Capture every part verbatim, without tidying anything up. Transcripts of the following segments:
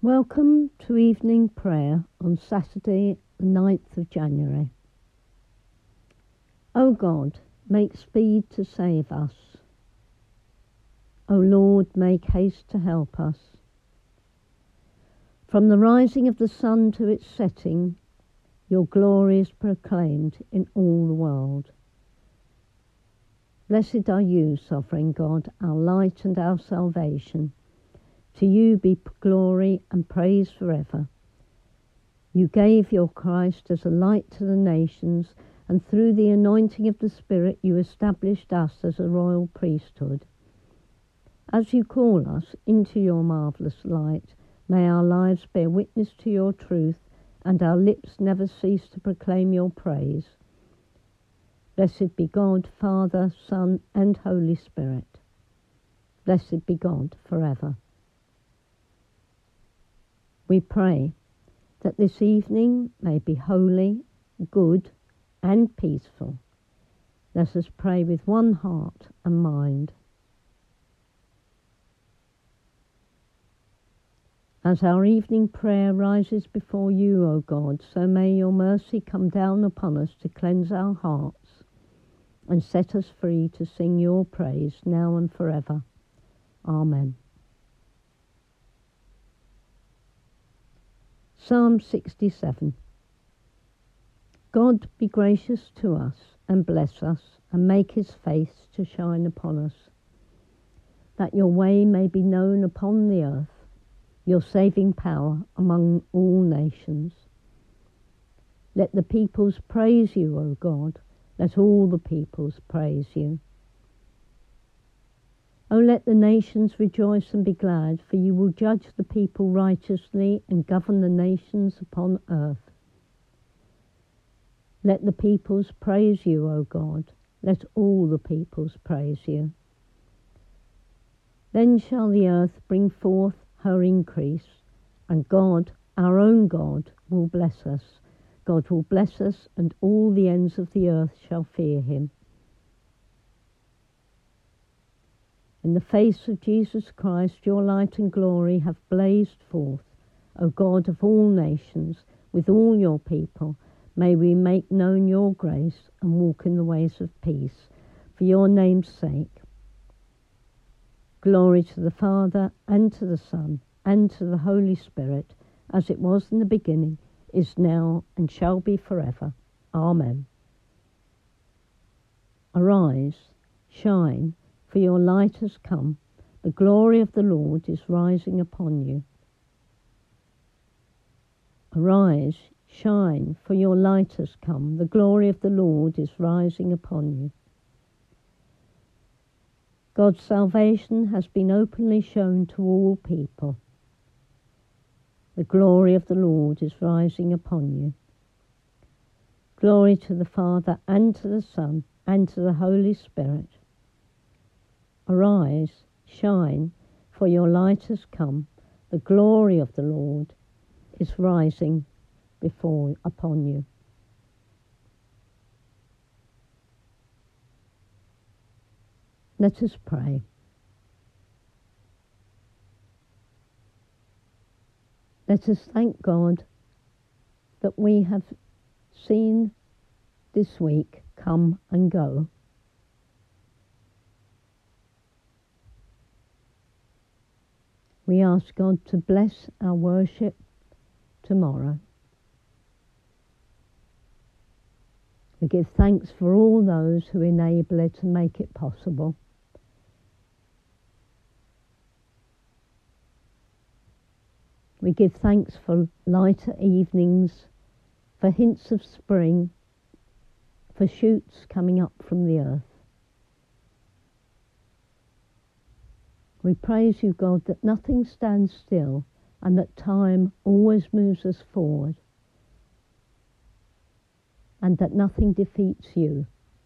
Welcome to evening prayer on Saturday, the ninth of January. O God, make speed to save us. O Lord, make haste to help us. From the rising of the sun to its setting, your glory is proclaimed in all the world. Blessed are you, sovereign God, our light and our salvation. To you be glory and praise forever. You gave your Christ as a light to the nations, and through the anointing of the Spirit you established us as a royal priesthood. As you call us into your marvellous light, may our lives bear witness to your truth, and our lips never cease to proclaim your praise. Blessed be God, Father, Son, and Holy Spirit. Blessed be God forever. We pray that this evening may be holy, good, and peaceful. Let us pray with one heart and mind. As our evening prayer rises before you, O God, so may your mercy come down upon us to cleanse our hearts and set us free to sing your praise now and forever. Amen. Psalm sixty-seven. God be gracious to us and bless us and make his face to shine upon us, that your way may be known upon the earth, your saving power among all nations. Let the peoples praise you, O God. Let all the peoples praise you. O let the nations rejoice and be glad, for you will judge the people righteously and govern the nations upon earth. Let the peoples praise you, O God. Let all the peoples praise you. Then shall the earth bring forth her increase, and God, our own God, will bless us. God will bless us, and all the ends of the earth shall fear him. In the face of Jesus Christ, your light and glory have blazed forth. O God of all nations, with all your people, may we make known your grace and walk in the ways of peace, for your name's sake. Glory to the Father, and to the Son, and to the Holy Spirit, as it was in the beginning, is now, and shall be forever. Amen. Arise, shine, for your light has come. The glory of the Lord is rising upon you. Arise, shine, for your light has come. The glory of the Lord is rising upon you. God's salvation has been openly shown to all people. The glory of the Lord is rising upon you. Glory to the Father, and to the Son, and to the Holy Spirit. Arise, shine, for your light has come. The glory of the Lord is rising before upon you. Let us pray. Let us thank God that we have seen this week come and go. We ask God to bless our worship tomorrow. We give thanks for all those who enable it and make it possible. We give thanks for lighter evenings, for hints of spring, for shoots coming up from the earth. We praise you, God, that nothing stands still and that time always moves us forward, and that nothing defeats you.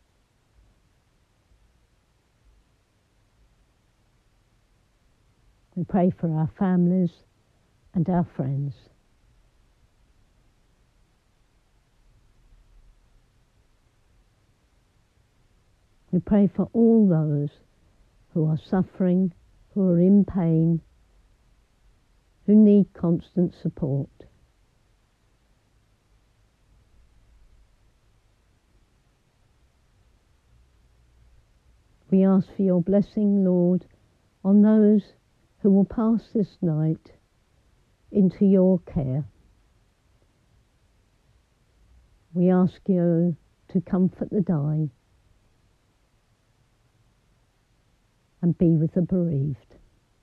We pray for our families and our friends. We pray for all those who are suffering, who are in pain, who need constant support. We ask for your blessing, Lord, on those who will pass this night into your care. We ask you to comfort the dying and be with the bereaved.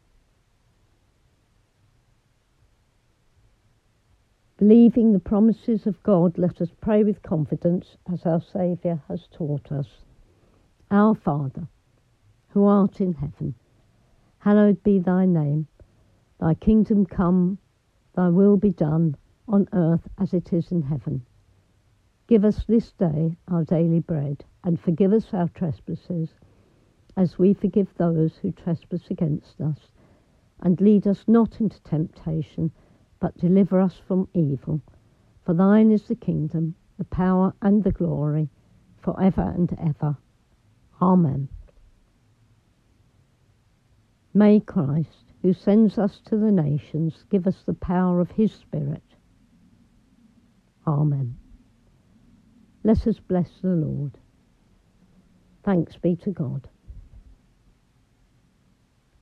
Believing the promises of God, let us pray with confidence as our Saviour has taught us. Our Father, who art in heaven, hallowed be thy name. Thy kingdom come, thy will be done, on earth as it is in heaven. Give us this day our daily bread, and forgive us our trespasses, as we forgive those who trespass against us. And lead us not into temptation, but deliver us from evil. For thine is the kingdom, the power, and the glory, for ever and ever. Amen. May Christ, who sends us to the nations, give us the power of his Spirit. Amen. Let us bless the Lord. Thanks be to God.